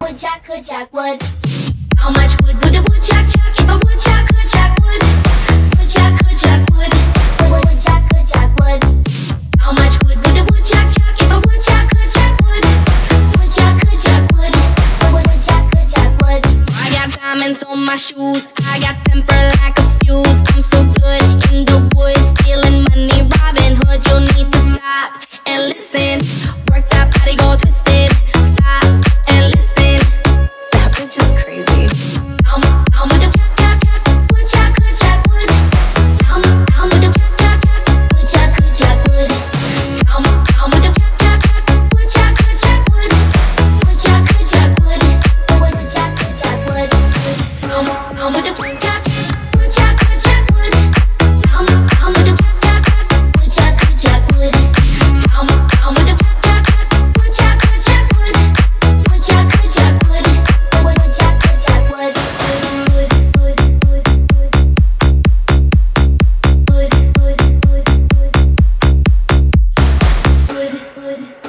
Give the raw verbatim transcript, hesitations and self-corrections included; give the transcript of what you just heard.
woodchuck could chuck wood? How much wood would a woodchuck chuck if a woodchuck could chuck wood? Woodchuck could chuck wood. Wood woodchuck could chuck wood. How much wood would a woodchuck chuck if a woodchuck could chuck wood? Woodchuck could chuck wood. Wood woodchuck could chuck wood. I got diamonds on my shoes. I got temper like a fuse. I'm so good in the woods, stealing money, Robin Hood. You'll need to stop and listen. Work that body, go twisted. Stop and listen. That bitch is crazy. I'm I'm with the chuck chuck chuck. Woodchuck could chuck wood. I'm I'm with the chuck chuck chuck. Woodchuck could chuck wood. I'm I'm with the chuck chuck chuck. Woodchuck could chuck wood. Woodchuck could chuck wood. Woodchuck could chuck wood. I'm I'm with the chuck chuck chuck. Woodchuck could chuck wood. I'm I'm with the chuck chuck chuck. Woodchuck could chuck wood. I'm I'm with the chuck chuck chuck. Woodchuck could chuck wood. Woodchuck could chuck wood. Woodchuck could chuck wood. Wood wood wood wood wood wood wood wood wood wood.